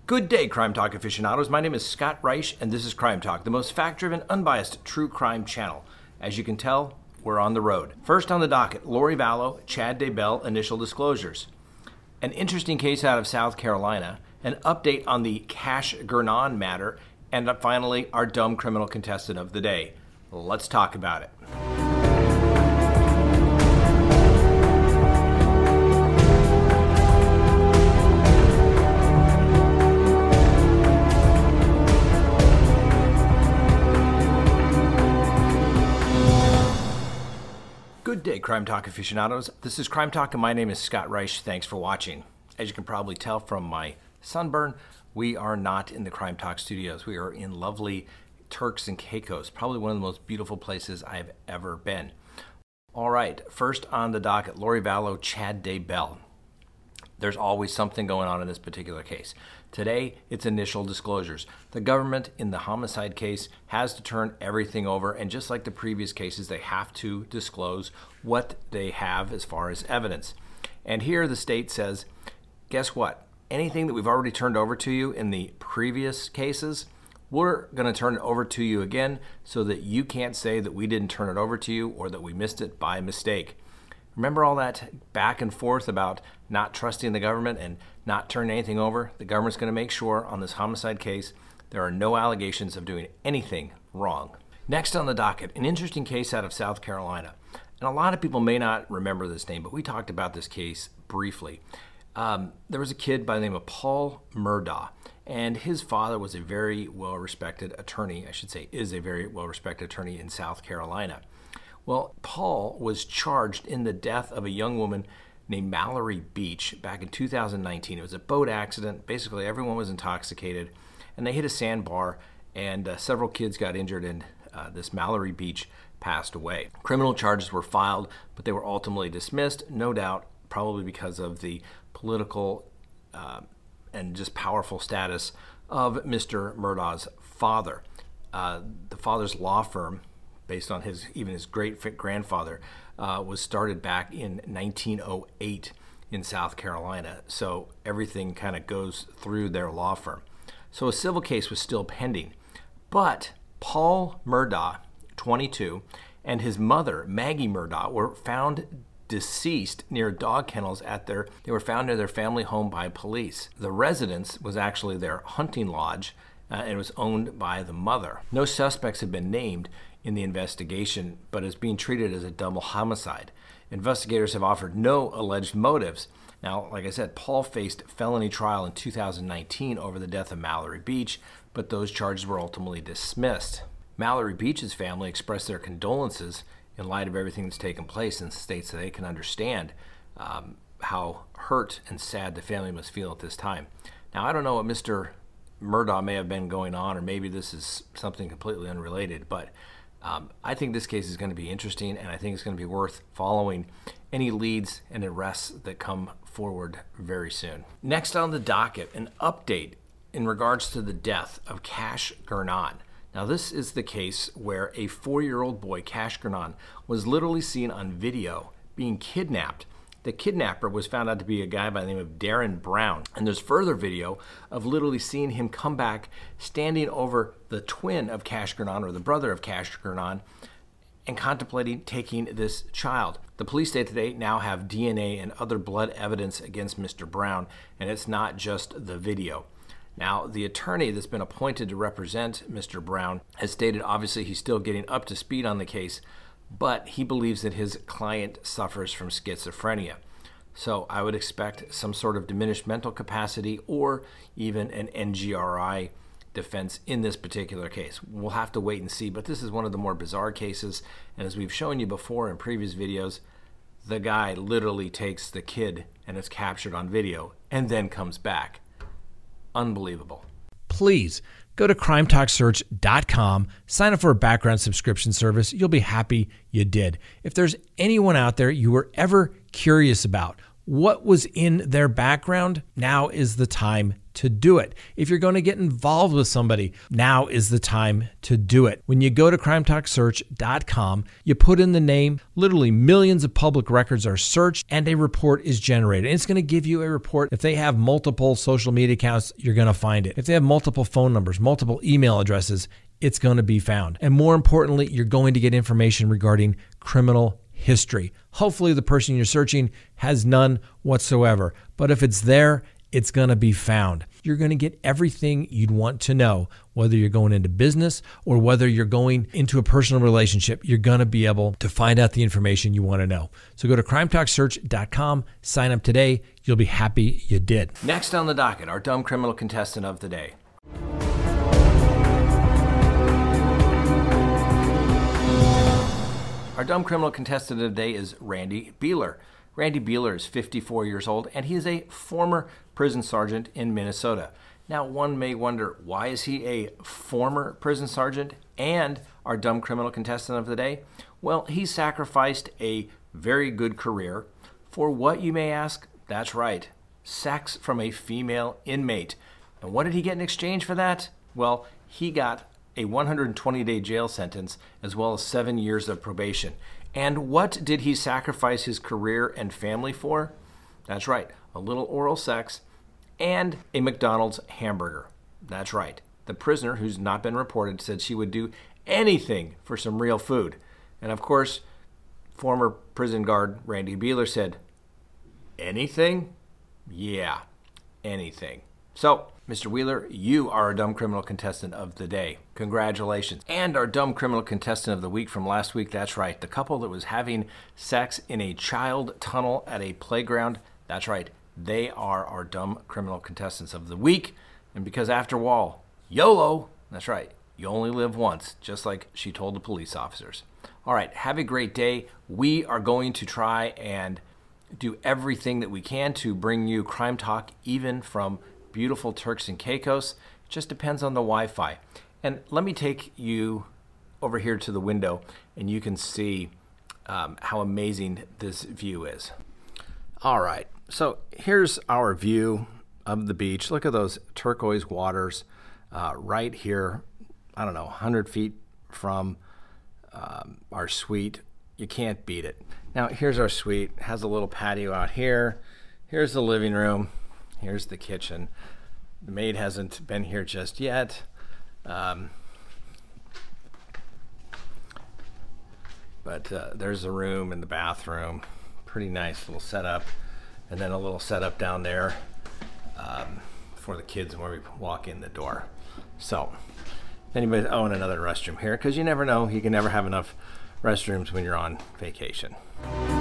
Good day, Crime Talk aficionados. My name is Scott Reich, and this is Crime Talk, the most fact-driven, unbiased true crime channel. As you can tell, we're on the road. First on the docket, Lori Vallow, Chad Daybell initial disclosures. An interesting case out of South Carolina, an update on the Cash Gurnon matter, and finally, our dumb criminal contestant of the day. Let's talk about it. Good day, Crime Talk aficionados. This is Crime Talk, and my name is Scott Reich. Thanks for watching. As you can probably tell from my sunburn, we are not in the Crime Talk studios. We are in lovely Turks and Caicos, probably one of the most beautiful places I've ever been. All right, first on the docket, Lori Vallow, Chad Daybell. There's always something going on in this particular case. Today, it's initial disclosures. The government in the homicide case has to turn everything over, and just like the previous cases, they have to disclose what they have as far as evidence. And here the state says, guess what? Anything that we've already turned over to you in the previous cases, we're going to turn it over to you again so that you can't say that we didn't turn it over to you or that we missed it by mistake. Remember all that back and forth about not trusting the government and not turning anything over? The government's going to make sure on this homicide case there are no allegations of doing anything wrong. Next on the docket, an interesting case out of South Carolina. And a lot of people may not remember this name, but we talked about this case briefly. There was a kid by the name of Paul Murdaugh, and his father was a very well-respected attorney, is a very well-respected attorney in South Carolina. Well, Paul was charged in the death of a young woman named Mallory Beach back in 2019. It was a boat accident. Basically, everyone was intoxicated, and they hit a sandbar, and several kids got injured, and this Mallory Beach passed away. Criminal charges were filed, but they were ultimately dismissed, no doubt, probably because of the political and just powerful status of Mr. Murdaugh's father. The father's law firm, based on his great-grandfather, was started back in 1908 in South Carolina. So everything kind of goes through their law firm. So a civil case was still pending. But Paul Murdaugh, 22, and his mother, Maggie Murdaugh, were found deceased near dog kennels they were found near their family home by police. The residence was actually their hunting lodge, and it was owned by the mother. No suspects have been named in the investigation, but is being treated as a double homicide. Investigators have offered no alleged motives. Now, like I said, Paul faced felony trial in 2019 over the death of Mallory Beach, but those charges were ultimately dismissed. Mallory Beach's family expressed their condolences in light of everything that's taken place and states that they can understand how hurt and sad the family must feel at this time. Now, I don't know what Mr. Murdaugh may have been going on, or maybe this is something completely unrelated, but I think this case is going to be interesting, and I think it's going to be worth following any leads and arrests that come forward very soon. Next on the docket, an update in regards to the death of Cash Gurnon. Now, this is the case where a 4-year-old boy, Cash Gurnon, was literally seen on video being kidnapped. The kidnapper was found out to be a guy by the name of Darren Brown. And there's further video of literally seeing him come back standing over the twin of Cash Gurnon, or the brother of Cash Gurnon, and contemplating taking this child. The police state that they now have DNA and other blood evidence against Mr. Brown, and it's not just the video. Now, the attorney that's been appointed to represent Mr. Brown has stated obviously he's still getting up to speed on the case, but he believes that his client suffers from schizophrenia. So I would expect some sort of diminished mental capacity or even an NGRI defense in this particular case. We'll have to wait and see, but this is one of the more bizarre cases, and as we've shown you before in previous videos, the guy literally takes the kid and is captured on video and then comes back. Unbelievable. Please go to crimetalksearch.com, sign up for a background subscription service. You'll be happy you did. If there's anyone out there you were ever curious about, what was in their background, now is the time to do it. If you're going to get involved with somebody, now is the time to do it. When you go to crimetalksearch.com, you put in the name, literally millions of public records are searched, and a report is generated. And it's going to give you a report. If they have multiple social media accounts, you're going to find it. If they have multiple phone numbers, multiple email addresses, it's going to be found. And more importantly, you're going to get information regarding criminal history. Hopefully the person you're searching has none whatsoever. But if it's there, it's going to be found. You're going to get everything you'd want to know, whether you're going into business or whether you're going into a personal relationship. You're going to be able to find out the information you want to know. So go to crimetalksearch.com, sign up today. You'll be happy you did. Next on the docket, our dumb criminal contestant of the day. Our dumb criminal contestant of the day is Randy Beeler. Randy Beeler is 54 years old, and he is a former prison sergeant in Minnesota. Now, one may wonder, why is he a former prison sergeant and our dumb criminal contestant of the day? Well, he sacrificed a very good career for what, you may ask? That's right, sex from a female inmate. And what did he get in exchange for that? Well, he got a 120-day jail sentence as well as 7 years of probation. And what did he sacrifice his career and family for? That's right, a little oral sex and a McDonald's hamburger. That's right. The prisoner, who's not been reported, said she would do anything for some real food. And of course, former prison guard Randy Beeler said, anything? Yeah, anything. So, Mr. Wheeler, you are our dumb criminal contestant of the day. Congratulations. And our dumb criminal contestant of the week from last week, that's right, the couple that was having sex in a child tunnel at a playground, that's right, they are our dumb criminal contestants of the week. And because after all, YOLO, that's right, you only live once, just like she told the police officers. All right, have a great day. We are going to try and do everything that we can to bring you Crime Talk, even from beautiful Turks and Caicos. It just depends on the Wi-Fi. And let me take you over here to the window, and you can see how amazing this view is. All right, so here's our view of the beach. Look at those turquoise waters right here, I don't know, 100 feet from our suite. You can't beat it. Now, here's our suite. It has a little patio out here. Here's the living room. Here's the kitchen. The maid hasn't been here just yet. But there's the room and the bathroom. Pretty nice little setup. And then a little setup down there for the kids when we walk in the door. So, if anybody own another restroom here, because you never know, you can never have enough restrooms when you're on vacation.